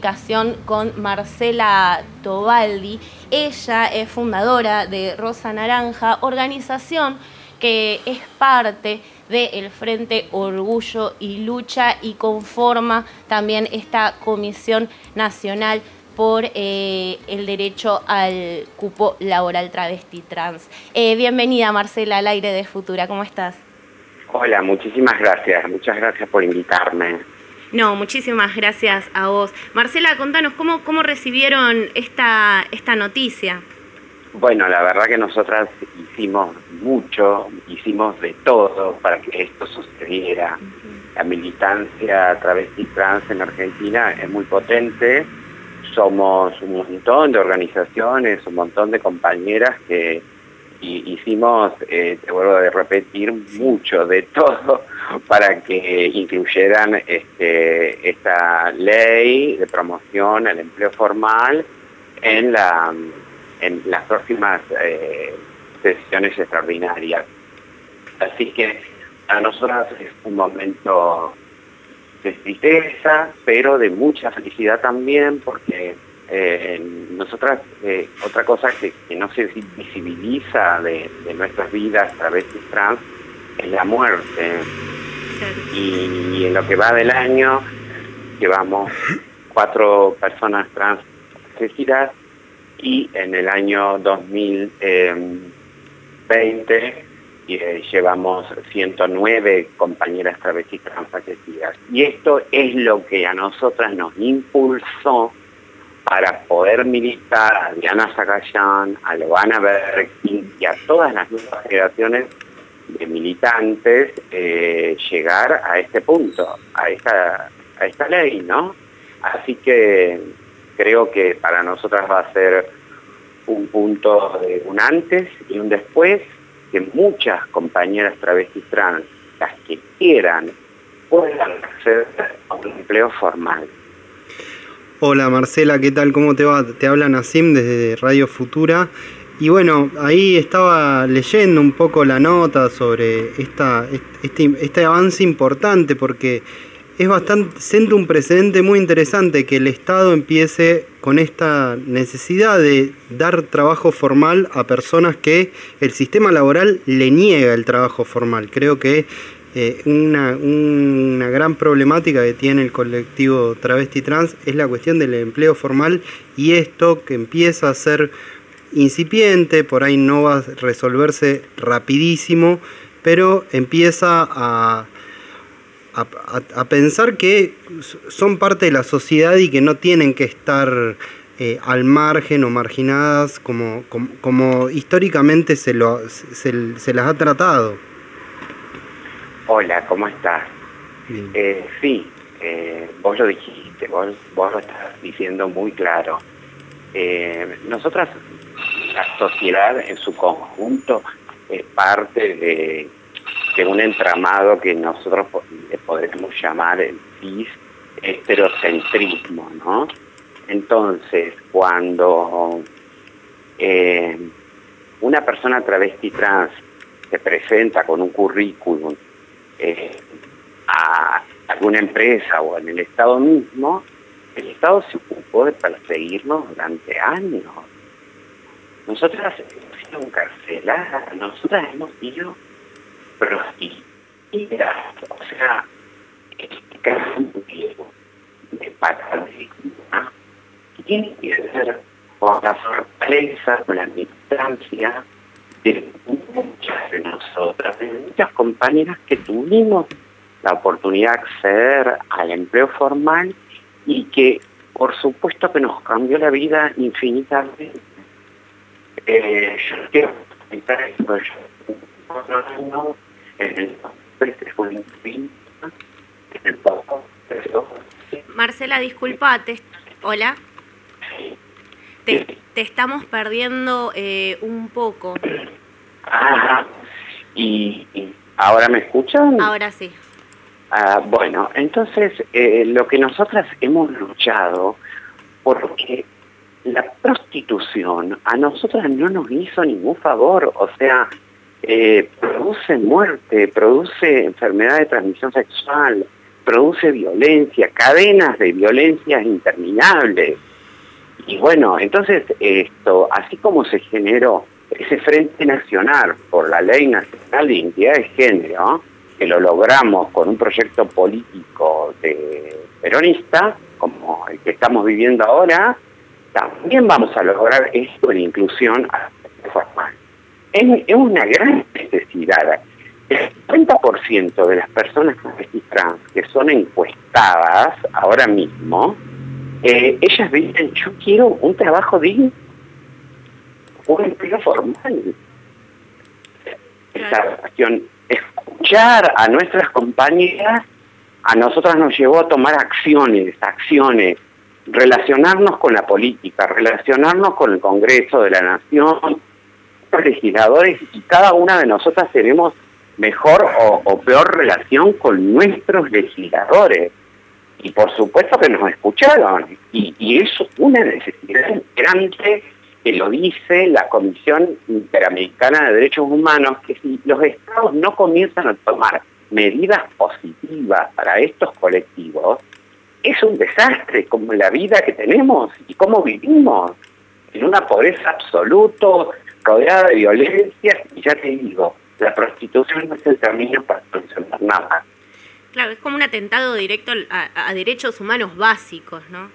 con Marcela Tobaldi. Ella es fundadora de Rosa Naranja, organización que es parte del Frente Orgullo y Lucha y conforma también esta Comisión Nacional por el derecho al cupo laboral travesti trans. Bienvenida, Marcela, al aire de Futura. ¿Cómo estás? Hola, muchísimas gracias. Muchas gracias por invitarme. No, muchísimas gracias a vos. Marcela, contanos, ¿cómo recibieron esta noticia? Bueno, la verdad que nosotras hicimos mucho, hicimos de todo para que esto sucediera. La militancia travesti trans en Argentina es muy potente. Somos un montón de organizaciones, un montón de compañeras que hicimos, te vuelvo a repetir, mucho de todo para que incluyeran esta ley de promoción al empleo formal en las próximas sesiones extraordinarias. Así que a nosotros es un momento de tristeza, pero de mucha felicidad también, porque nosotras, otra cosa que no se visibiliza de nuestras vidas travestis trans es la muerte. Y en lo que va del año llevamos 4 personas trans fallecidas, y en el año 2020 llevamos 109 compañeras travestis trans fallecidas. Y esto es lo que a nosotras nos impulsó para poder militar a Diana Zacayán, a Loana Berkin y a todas las nuevas generaciones de militantes llegar a este punto, a esta ley, ¿no? Así que creo que para nosotras va a ser un punto de un antes y un después, que muchas compañeras travestis trans, las que quieran, puedan acceder a un empleo formal. Hola Marcela, ¿qué tal? ¿Cómo te va? Te habla Nasim desde Radio Futura. Y bueno, ahí estaba leyendo un poco la nota sobre este avance importante, porque es sienta un precedente muy interesante que el Estado empiece con esta necesidad de dar trabajo formal a personas que el sistema laboral le niega el trabajo formal. Creo que una gran problemática que tiene el colectivo travesti trans es la cuestión del empleo formal, y esto que empieza a ser incipiente, por ahí no va a resolverse rapidísimo, pero empieza a pensar que son parte de la sociedad y que no tienen que estar al margen o marginadas como históricamente se las ha tratado. Hola, ¿cómo estás? Sí, vos lo dijiste, vos lo estás diciendo muy claro. Nosotras, la sociedad en su conjunto, es parte de un entramado que nosotros le podemos llamar el cis heterocentrismo, ¿no? Entonces, cuando una persona travesti trans se presenta con un currículum a alguna empresa o en el Estado mismo, el Estado se ocupó de perseguirnos durante años. Nosotras hemos sido encarceladas, nosotras hemos sido prostituidas, o sea, este cambio de paradigma tiene que ver con la fortaleza, con la militancia de muchas de nosotras, de muchas compañeras que tuvimos la oportunidad de acceder al empleo formal y que, por supuesto, que nos cambió la vida infinitamente. Yo quiero comentar esto. Marcela, disculpa, hola. Te estamos perdiendo un poco. ¿Y ahora me escuchan? Ahora sí. Bueno, entonces lo que nosotras hemos luchado, porque la prostitución a nosotras no nos hizo ningún favor, o sea, produce muerte, produce enfermedad de transmisión sexual, produce violencia, cadenas de violencias interminables. Y bueno, entonces así como se generó ese Frente Nacional por la Ley Nacional de Identidad de Género, que lo logramos con un proyecto político peronista, como el que estamos viviendo ahora, también vamos a lograr esto de inclusión formal. Es una gran necesidad. El 50% de las personas trans que son encuestadas ahora mismo, ellas dicen, yo quiero un trabajo digno, un empleo formal. Esa cuestión, escuchar a nuestras compañeras, a nosotras nos llevó a tomar acciones, relacionarnos con la política, relacionarnos con el Congreso de la Nación, los legisladores, y cada una de nosotras tenemos mejor o peor relación con nuestros legisladores. Y por supuesto que nos escucharon, y es una necesidad grande que lo dice la Comisión Interamericana de Derechos Humanos, que si los estados no comienzan a tomar medidas positivas para estos colectivos, es un desastre como la vida que tenemos y cómo vivimos, en una pobreza absoluta, rodeada de violencia, y ya te digo, la prostitución no es el camino para solucionar nada. Claro, es como un atentado directo a derechos humanos básicos, ¿no?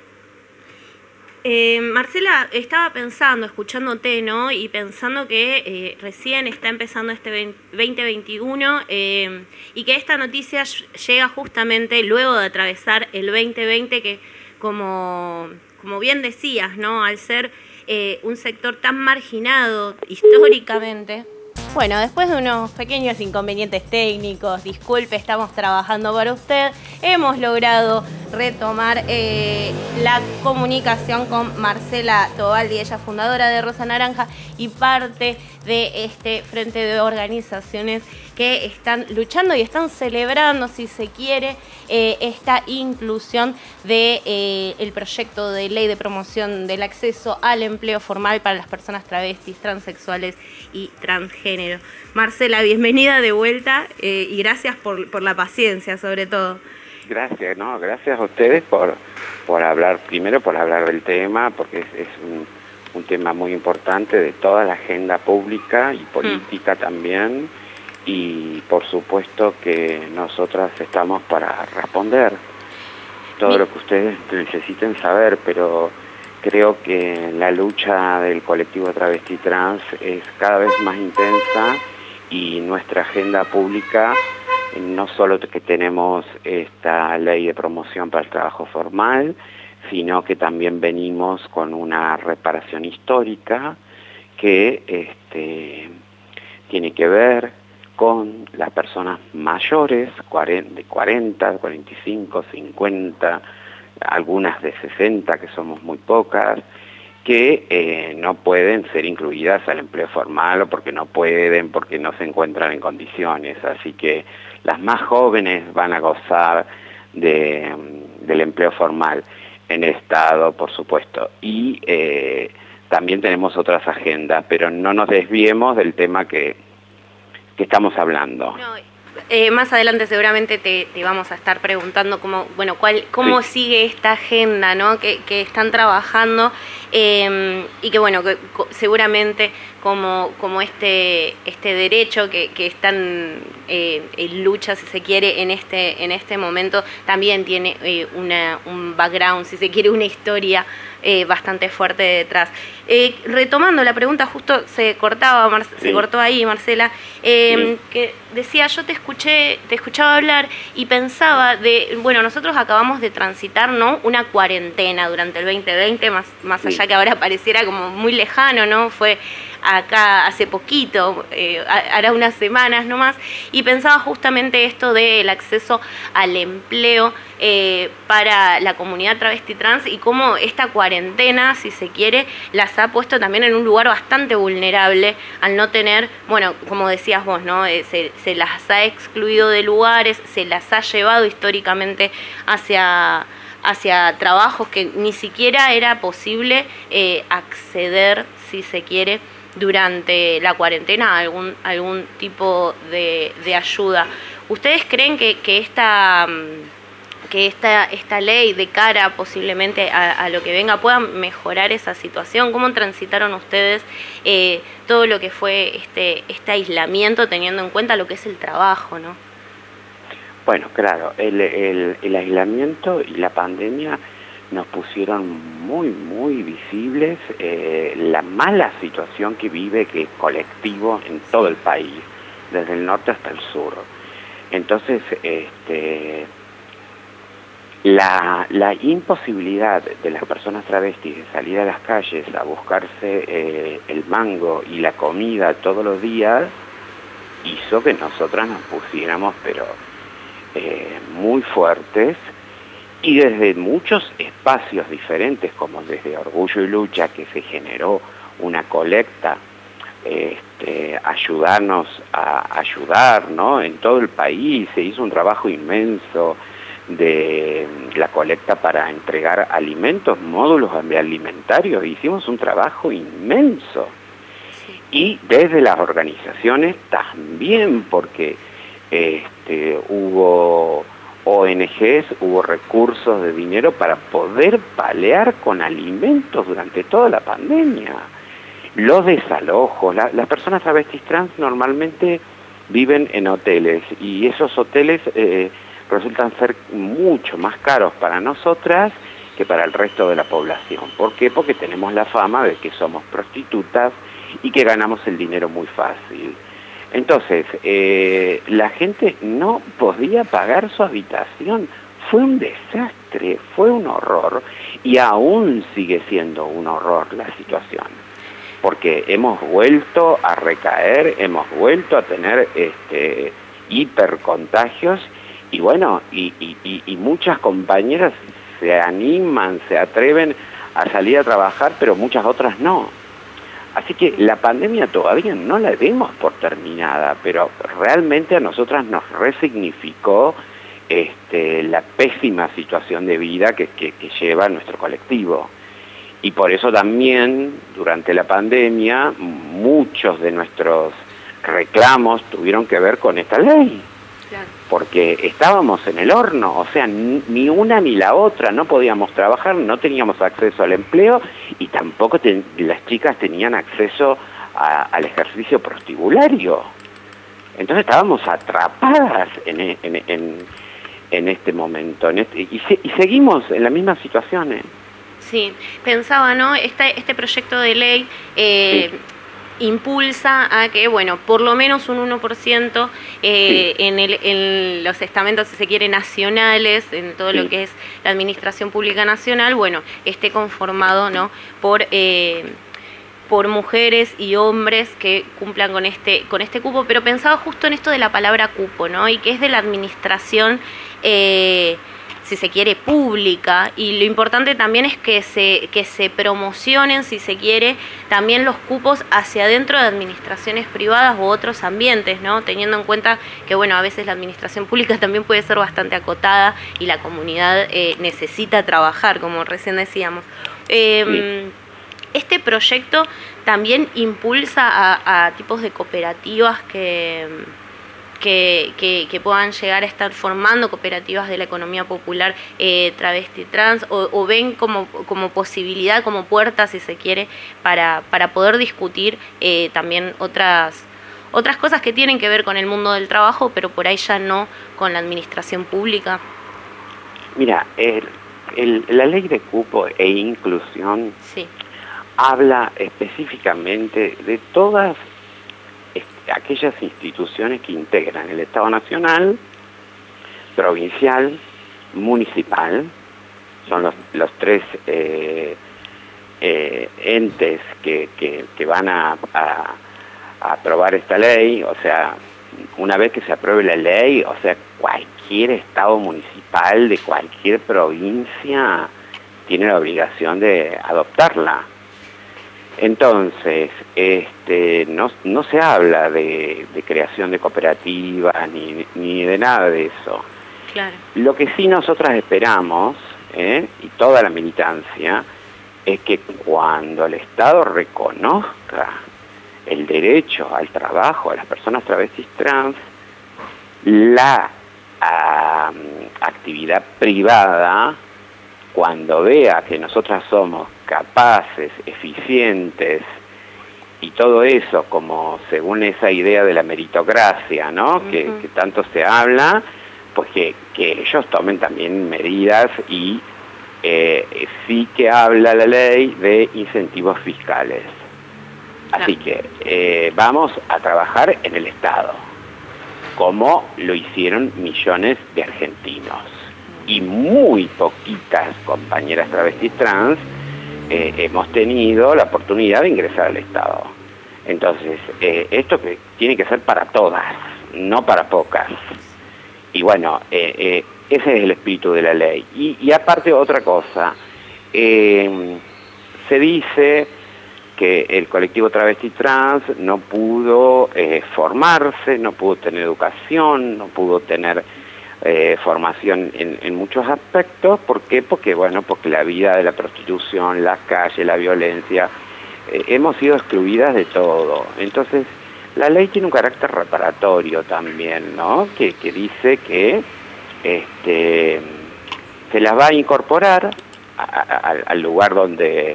Marcela, estaba pensando, escuchándote, ¿no? Y pensando que recién está empezando este 2021 y que esta noticia llega justamente luego de atravesar el 2020 que, como bien decías, ¿no? Al ser un sector tan marginado históricamente. Bueno, después de unos pequeños inconvenientes técnicos, disculpe, estamos trabajando para usted, hemos logrado retomar la comunicación con Marcela Tobaldi, ella fundadora de Rosa Naranja y parte de este frente de organizaciones que están luchando y están celebrando, si se quiere, esta inclusión de el proyecto de ley de promoción del acceso al empleo formal para las personas travestis, transexuales y transgénero. Marcela, bienvenida de vuelta y gracias por la paciencia, sobre todo. Gracias, gracias a ustedes por hablar, primero por hablar del tema, porque es un tema muy importante de toda la agenda pública y política también, y por supuesto que nosotras estamos para responder todo lo que ustedes necesiten saber, pero creo que la lucha del colectivo travesti trans es cada vez más intensa y nuestra agenda pública, no solo que tenemos esta ley de promoción para el trabajo formal, sino que también venimos con una reparación histórica que tiene que ver con las personas mayores, de 40, 45, 50, algunas de 60, que somos muy pocas, que no pueden ser incluidas al empleo formal o porque no pueden, porque no se encuentran en condiciones. Así que las más jóvenes van a gozar del empleo formal en el Estado, por supuesto. Y también tenemos otras agendas, pero no nos desviemos del tema que estamos hablando. No, más adelante seguramente te vamos a estar preguntando cómo sigue esta agenda, ¿no? que están trabajando y que bueno, que seguramente como este derecho que están en lucha, si se quiere, en este momento, también tiene un background, si se quiere, una historia bastante fuerte detrás. Retomando la pregunta, justo se cortó ahí, Marcela, que decía, yo te escuchaba hablar y pensaba nosotros acabamos de transitar, ¿no?, una cuarentena durante el 2020, más allá que ahora pareciera como muy lejano, ¿no? Fue acá hace poquito, hará unas semanas nomás, y pensaba justamente esto del acceso al empleo para la comunidad travesti trans y cómo esta cuarentena, si se quiere, las ha puesto también en un lugar bastante vulnerable al no tener, bueno, como decías vos, ¿no? Se las ha excluido de lugares, se las ha llevado históricamente hacia trabajos que ni siquiera era posible acceder, si se quiere, durante la cuarentena a algún tipo de ayuda. ¿Ustedes creen que esta ley de cara posiblemente a lo que venga pueda mejorar esa situación? ¿Cómo transitaron ustedes todo lo que fue este aislamiento, teniendo en cuenta lo que es el trabajo, ¿no? Bueno, claro, el aislamiento y la pandemia nos pusieron muy visibles la mala situación que vive, que es colectivo en todo el país, desde el norte hasta el sur. Entonces, la imposibilidad de las personas travestis de salir a las calles a buscarse el mango y la comida todos los días hizo que nosotras nos pusiéramos, pero muy fuertes, y desde muchos espacios diferentes, como desde Orgullo y Lucha, que se generó una colecta, ayudarnos a ayudar, ¿no? En todo el país se hizo un trabajo inmenso de la colecta para entregar alimentos, módulos alimentarios. Hicimos un trabajo inmenso. Y desde las organizaciones también, porque hubo ONGs, hubo recursos de dinero para poder paliar con alimentos durante toda la pandemia. Los desalojos, las personas travestis trans normalmente viven en hoteles, y esos hoteles resultan ser mucho más caros para nosotras que para el resto de la población. ¿Por qué? Porque tenemos la fama de que somos prostitutas y que ganamos el dinero muy fácil. Entonces, la gente no podía pagar su habitación. Fue un desastre, fue un horror, y aún sigue siendo un horror la situación, porque hemos vuelto a recaer, hemos vuelto a tener hipercontagios, y bueno, y muchas compañeras se animan, se atreven a salir a trabajar, pero muchas otras no. Así que la pandemia todavía no la vemos por terminada, pero realmente a nosotras nos resignificó la pésima situación de vida que lleva nuestro colectivo. Y por eso también, durante la pandemia, muchos de nuestros reclamos tuvieron que ver con esta ley. Claro. Porque estábamos en el horno, o sea, ni una ni la otra, no podíamos trabajar, no teníamos acceso al empleo, y tampoco las chicas tenían acceso al ejercicio prostibulario. Entonces estábamos atrapadas en este momento, y seguimos en la misma situación. Sí, pensaba, ¿no? Este proyecto de ley Sí. Impulsa a que, bueno, por lo menos un 1% Sí. en los estamentos, si se quiere, nacionales, en todo Sí. lo que es la Administración Pública Nacional, bueno, esté conformado, ¿no? por mujeres y hombres que cumplan con este cupo, pero pensaba justo en esto de la palabra cupo, ¿no? Y que es de la administración, si se quiere, pública, y lo importante también es que se promocionen, si se quiere, también los cupos hacia adentro de administraciones privadas u otros ambientes, ¿no? Teniendo en cuenta que, bueno, a veces la administración pública también puede ser bastante acotada y la comunidad necesita trabajar, como recién decíamos. Este proyecto también impulsa a tipos de cooperativas que puedan llegar a estar formando cooperativas de la economía popular travesti trans, o ven como posibilidad, como puerta, si se quiere, para poder discutir también otras cosas que tienen que ver con el mundo del trabajo, pero por ahí ya no con la administración pública. Mira, la ley de cupo e inclusión Sí. habla específicamente de todas aquellas instituciones que integran el Estado Nacional, provincial, municipal. Son los tres entes que van a aprobar esta ley. O sea, una vez que se apruebe la ley, o sea, cualquier estado municipal de cualquier provincia tiene la obligación de adoptarla. Entonces, no se habla de creación de cooperativas ni de nada de eso. Claro. Lo que sí nosotras esperamos, y toda la militancia, es que cuando el Estado reconozca el derecho al trabajo a las personas travestis trans, la actividad privada, cuando vea que nosotras somos capaces, eficientes, y todo eso como según esa idea de la meritocracia, ¿no? Que tanto se habla, pues que ellos tomen también medidas y sí que habla la ley de incentivos fiscales. Así que vamos a trabajar en el Estado, como lo hicieron millones de argentinos. Y muy poquitas compañeras travestis trans hemos tenido la oportunidad de ingresar al Estado. Entonces, esto que tiene que ser para todas, no para pocas. Y bueno, ese es el espíritu de la ley. Y aparte otra cosa, se dice que el colectivo travesti trans no pudo formarse, no pudo tener educación, no pudo tener formación en muchos aspectos. ¿Por qué? Porque la vida de la prostitución, las calles, la violencia, hemos sido excluidas de todo. Entonces, la ley tiene un carácter reparatorio también, ¿no? Que dice que se las va a incorporar al lugar donde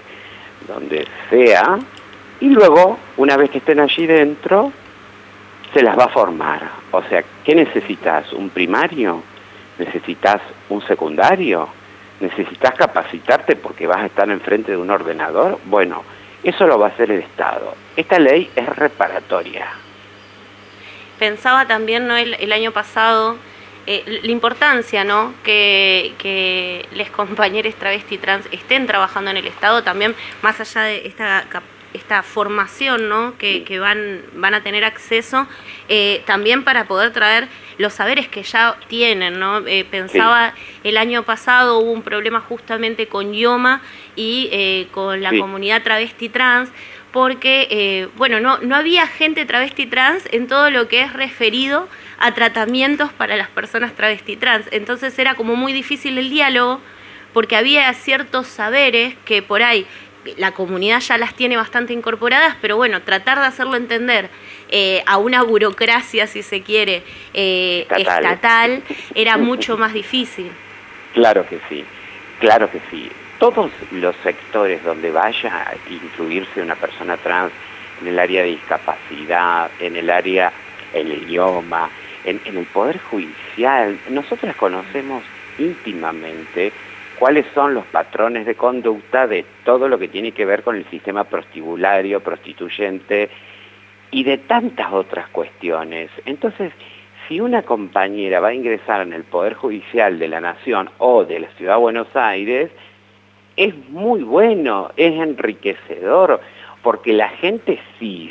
sea, y luego, una vez que estén allí dentro, se las va a formar. O sea, ¿qué necesitas? ¿Un primario? ¿Necesitas un secundario? ¿Necesitas capacitarte porque vas a estar enfrente de un ordenador? Bueno, eso lo va a hacer el Estado. Esta ley es reparatoria. Pensaba también, ¿no?, el año pasado, la importancia, ¿no?, que les compañeros travesti trans estén trabajando en el Estado, también más allá de esta formación, ¿no?, que van a tener acceso, también para poder traer los saberes que ya tienen, ¿no? Pensaba, el año pasado hubo un problema justamente con IOMA y con la comunidad travesti trans, porque, no había gente travesti trans en todo lo que es referido a tratamientos para las personas travesti trans. Entonces era como muy difícil el diálogo, porque había ciertos saberes que por ahí la comunidad ya las tiene bastante incorporadas, pero tratar de hacerlo entender a una burocracia, si se quiere, estatal, era mucho más difícil. Claro que sí, claro que sí. Todos los sectores donde vaya a incluirse una persona trans, en el área de discapacidad, en el idioma, en el Poder Judicial, nosotros conocemos íntimamente cuáles son los patrones de conducta de todo lo que tiene que ver con el sistema prostibulario, prostituyente y de tantas otras cuestiones. Entonces, si una compañera va a ingresar en el Poder Judicial de la Nación o de la Ciudad de Buenos Aires, es muy bueno, es enriquecedor, porque la gente cis,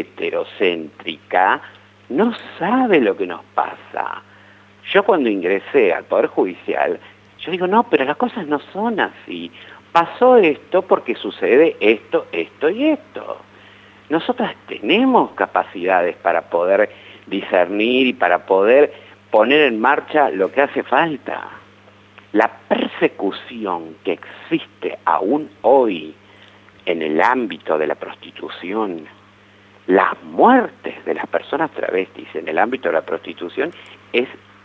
heterocéntrica, no sabe lo que nos pasa. Yo cuando ingresé al Poder Judicial, yo digo, no, pero las cosas no son así. Pasó esto porque sucede esto, esto y esto. Nosotras tenemos capacidades para poder discernir y para poder poner en marcha lo que hace falta. La persecución que existe aún hoy en el ámbito de la prostitución, las muertes de las personas travestis en el ámbito de la prostitución es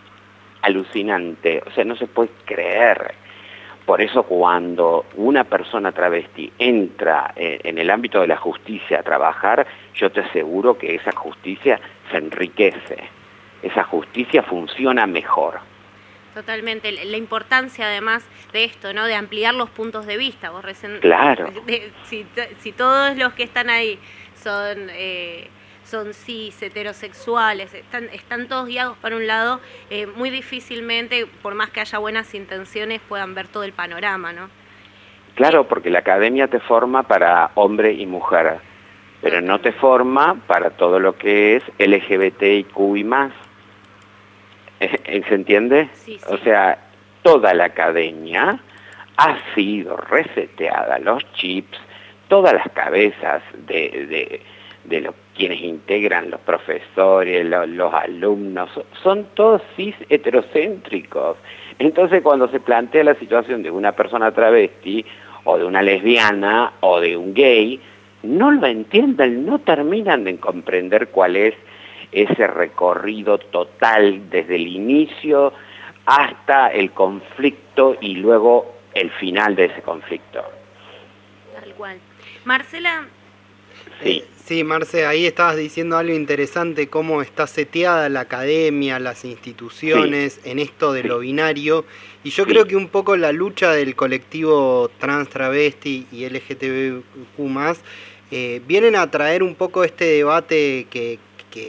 alucinante, o sea, no se puede creer. Por eso cuando una persona travesti entra en el ámbito de la justicia a trabajar, yo te aseguro que esa justicia se enriquece, esa justicia funciona mejor. Totalmente, la importancia además de esto, ¿no?, de ampliar los puntos de vista. Vos recién, claro. Si todos los que están ahí son cis, heterosexuales, están todos guiados para un lado, muy difícilmente, por más que haya buenas intenciones, puedan ver todo el panorama, ¿no? Claro, porque la academia te forma para hombre y mujer, pero no te forma para todo lo que es LGBTIQ y más. ¿Se entiende? Sí. O sea, toda la academia ha sido reseteada, los chips, todas las cabezas de quienes integran, los profesores, los alumnos, son todos cis heterocéntricos. Entonces cuando se plantea la situación de una persona travesti, o de una lesbiana, o de un gay, no lo entienden, no terminan de comprender cuál es ese recorrido total desde el inicio hasta el conflicto y luego el final de ese conflicto. Tal cual. Marcela. Sí. Sí, Marce, ahí estabas diciendo algo interesante, cómo está seteada la academia, las instituciones en esto de lo binario, y yo creo que un poco la lucha del colectivo trans, travesti y LGTBQ+, vienen a traer un poco este debate que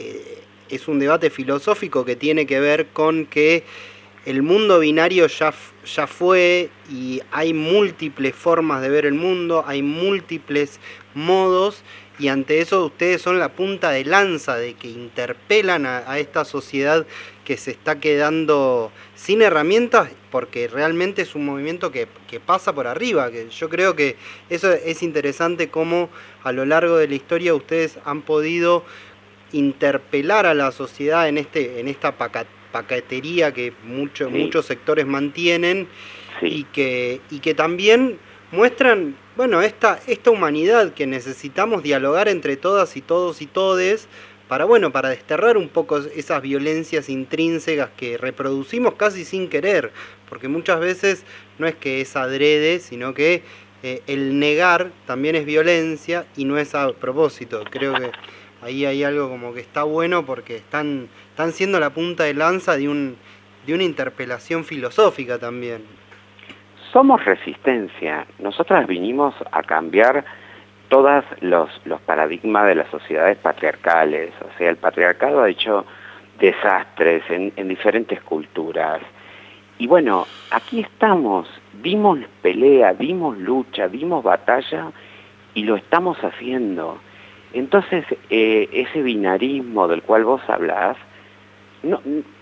es un debate filosófico que tiene que ver con que el mundo binario ya fue y hay múltiples formas de ver el mundo, hay múltiples modos, y ante eso ustedes son la punta de lanza de que interpelan a esta sociedad que se está quedando sin herramientas, porque realmente es un movimiento que pasa por arriba. Que yo creo que eso es interesante, cómo a lo largo de la historia ustedes han podido interpelar a la sociedad en esta pacatería que muchos sectores mantienen, y que también muestran, bueno, esta humanidad que necesitamos dialogar entre todas y todos y todes para desterrar un poco esas violencias intrínsecas que reproducimos casi sin querer, porque muchas veces no es que es adrede, sino que el negar también es violencia y no es a propósito. Creo que ahí hay algo como que está bueno, porque están siendo la punta de lanza de una interpelación filosófica también. Somos resistencia. Nosotras vinimos a cambiar todos los paradigmas de las sociedades patriarcales. O sea, el patriarcado ha hecho desastres en diferentes culturas. Y bueno, aquí estamos. Dimos pelea, dimos lucha, dimos batalla y lo estamos haciendo. Entonces, ese binarismo del cual vos hablás, no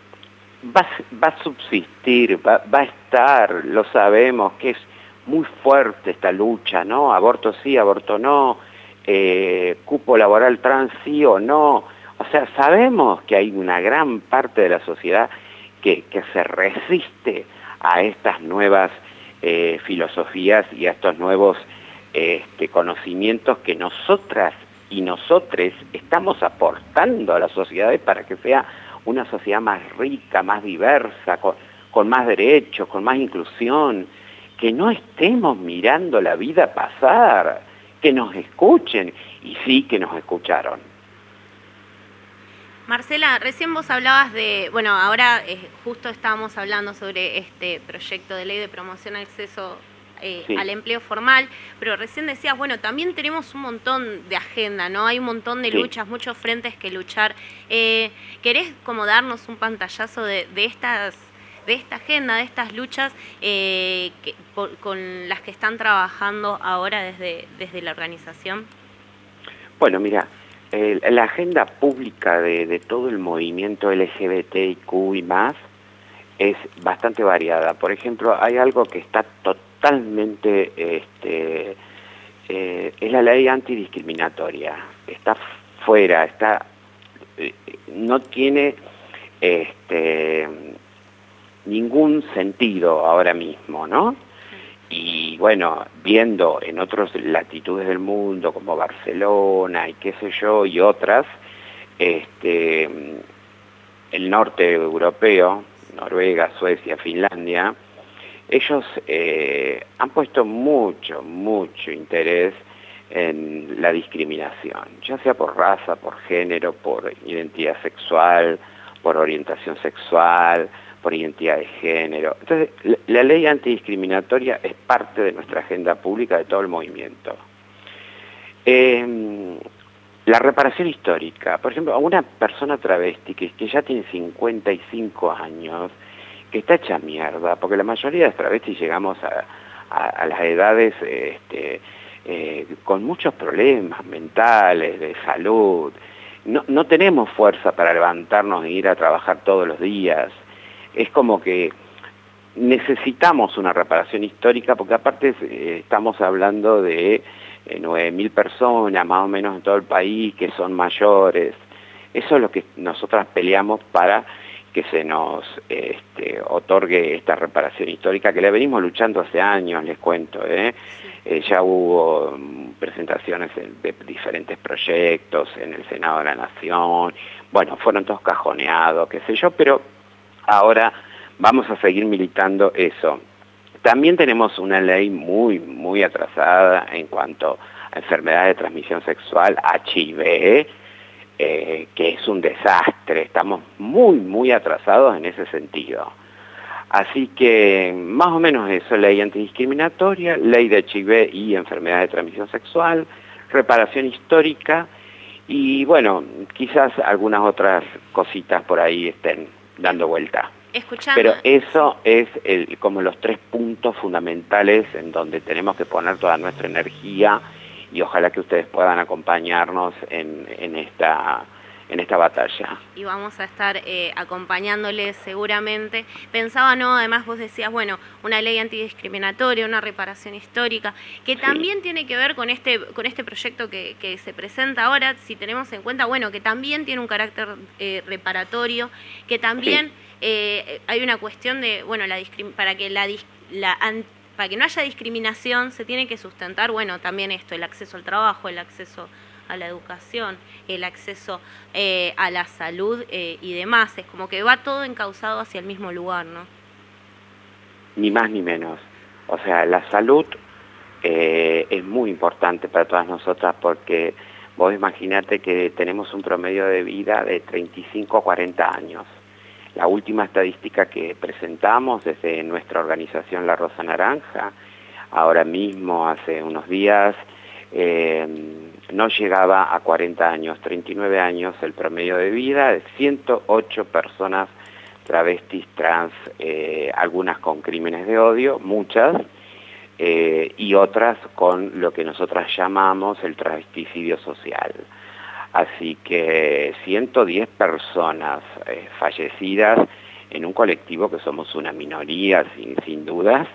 va a subsistir, va a estar, lo sabemos, que es muy fuerte esta lucha, ¿no? Aborto sí, aborto no, cupo laboral trans sí o no. O sea, sabemos que hay una gran parte de la sociedad que se resiste a estas nuevas filosofías y a estos nuevos conocimientos que nosotras y nosotres estamos aportando a las sociedades para que sea una sociedad más rica, más diversa, con más derechos, con más inclusión, que no estemos mirando la vida pasar, que nos escuchen, y sí que nos escucharon. Marcela, recién vos hablabas de, bueno, ahora justo estábamos hablando sobre este proyecto de ley de promoción al acceso al empleo formal, pero recién decías, bueno, también tenemos un montón de agenda, ¿no? Hay un montón de luchas, muchos frentes que luchar. ¿Querés como darnos un pantallazo de esta agenda, de estas luchas con las que están trabajando ahora desde la organización? Bueno, mira, la agenda pública de todo el movimiento LGBTIQ y más es bastante variada. Por ejemplo, hay algo que está totalmente, es la ley antidiscriminatoria. Está fuera, no tiene ningún sentido ahora mismo, ¿no? Y bueno, viendo en otras latitudes del mundo como Barcelona y qué sé yo y otras, el norte europeo, Noruega, Suecia, Finlandia, ellos han puesto mucho interés en la discriminación, ya sea por raza, por género, por identidad sexual, por orientación sexual, por identidad de género. Entonces, la ley antidiscriminatoria es parte de nuestra agenda pública de todo el movimiento. La reparación histórica, por ejemplo, a una persona travesti que ya tiene 55 años, que está hecha mierda, porque la mayoría de los travestis llegamos a las edades con muchos problemas mentales, de salud. No tenemos fuerza para levantarnos e ir a trabajar todos los días. Es como que necesitamos una reparación histórica, porque aparte estamos hablando de 9.000 personas más o menos en todo el país que son mayores. Eso es lo que nosotras peleamos para que se nos otorgue esta reparación histórica, que la venimos luchando hace años, les cuento. Ya hubo presentaciones de diferentes proyectos en el Senado de la Nación, bueno, fueron todos cajoneados, qué sé yo, pero ahora vamos a seguir militando eso. También tenemos una ley muy atrasada en cuanto a enfermedades de transmisión sexual, HIV, que es un desastre, estamos muy atrasados en ese sentido. Así que más o menos eso, ley antidiscriminatoria, ley de HIV y enfermedades de transmisión sexual, reparación histórica y bueno, quizás algunas otras cositas por ahí estén dando vuelta. Escuchando. Pero eso es como los 3 puntos fundamentales en donde tenemos que poner toda nuestra energía y ojalá que ustedes puedan acompañarnos en esta batalla. Y vamos a estar acompañándoles seguramente. Pensaba, ¿no? Además vos decías, bueno, una ley antidiscriminatoria, una reparación histórica, que también tiene que ver con este proyecto que se presenta ahora, si tenemos en cuenta, bueno, que también tiene un carácter reparatorio, que también hay una cuestión de, bueno, para que no haya discriminación se tiene que sustentar, bueno, también esto, el acceso al trabajo, el acceso a la educación, el acceso a la salud y demás. Es como que va todo encauzado hacia el mismo lugar, ¿no? Ni más ni menos. O sea, la salud es muy importante para todas nosotras porque vos imaginate que tenemos un promedio de vida de 35 a 40 años. La última estadística que presentamos desde nuestra organización La Rosa Naranja, ahora mismo, hace unos días, no llegaba a 40 años, 39 años el promedio de vida, de 108 personas travestis, trans, algunas con crímenes de odio, muchas, y otras con lo que nosotras llamamos el travesticidio social. Así que 110 personas fallecidas en un colectivo que somos una minoría, sin dudas.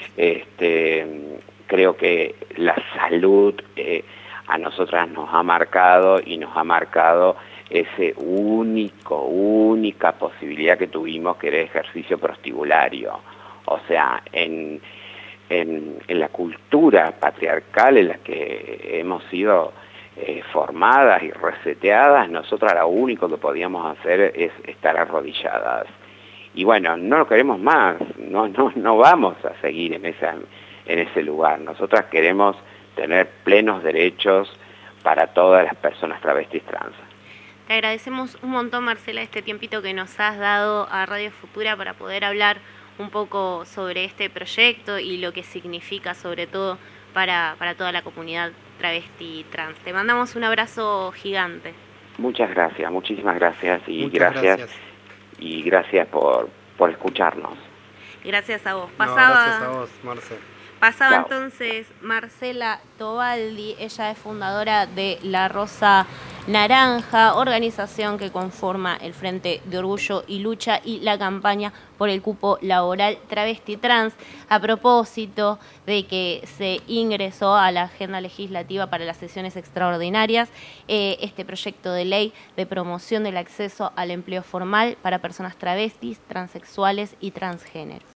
Creo que la salud a nosotras nos ha marcado y nos ha marcado ese única posibilidad que tuvimos, que era el ejercicio prostibulario. O sea, en la cultura patriarcal en la que hemos sido formadas y reseteadas, nosotras lo único que podíamos hacer es estar arrodilladas. Y bueno, no lo queremos más, no vamos a seguir en ese lugar. Nosotras queremos tener plenos derechos para todas las personas travestis trans. Te agradecemos un montón, Marcela, este tiempito que nos has dado a Radio Futura para poder hablar un poco sobre este proyecto y lo que significa sobre todo para toda la comunidad travesti trans. Te mandamos un abrazo gigante. Muchas gracias, muchísimas gracias y Muchas gracias por escucharnos. Gracias a vos. Gracias a vos, Marce. Pasaba Chao. entonces Marcela Tobaldi, ella es fundadora de La Rosa Naranja, organización que conforma el Frente de Orgullo y Lucha y la campaña por el cupo laboral travesti trans, a propósito de que se ingresó a la agenda legislativa para las sesiones extraordinarias este proyecto de ley de promoción del acceso al empleo formal para personas travestis, transexuales y transgénero.